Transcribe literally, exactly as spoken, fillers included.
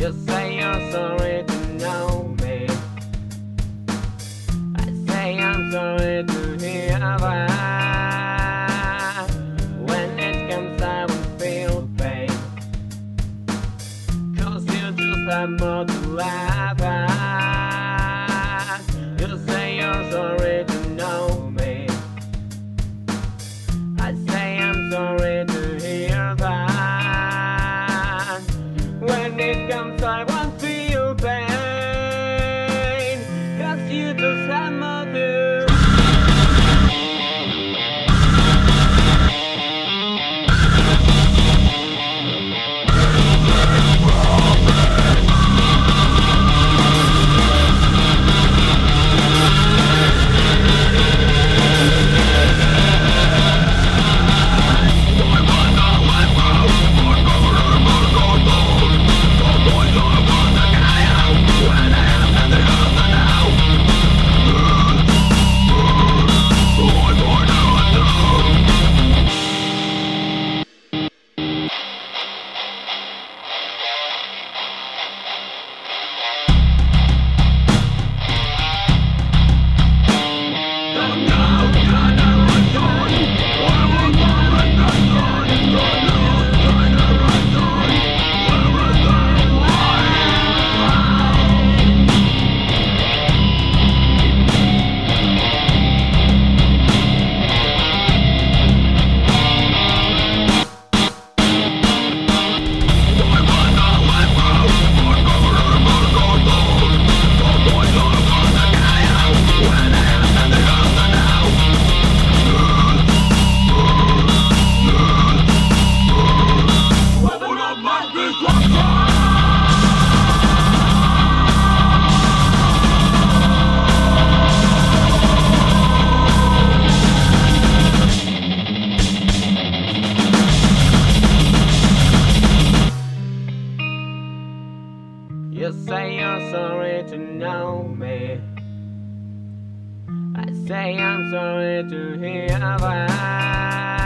You say you're sorry to know me. I say I'm sorry to hear that. When it comes I won't feel pain, 'cause you just have more to laugh at. You say you're sorry to know me. I say I'm sorry to hear that. When it comes I won't feel pain, 'cause you just have more to. You say you're sorry to know me. I say I'm sorry to hear that.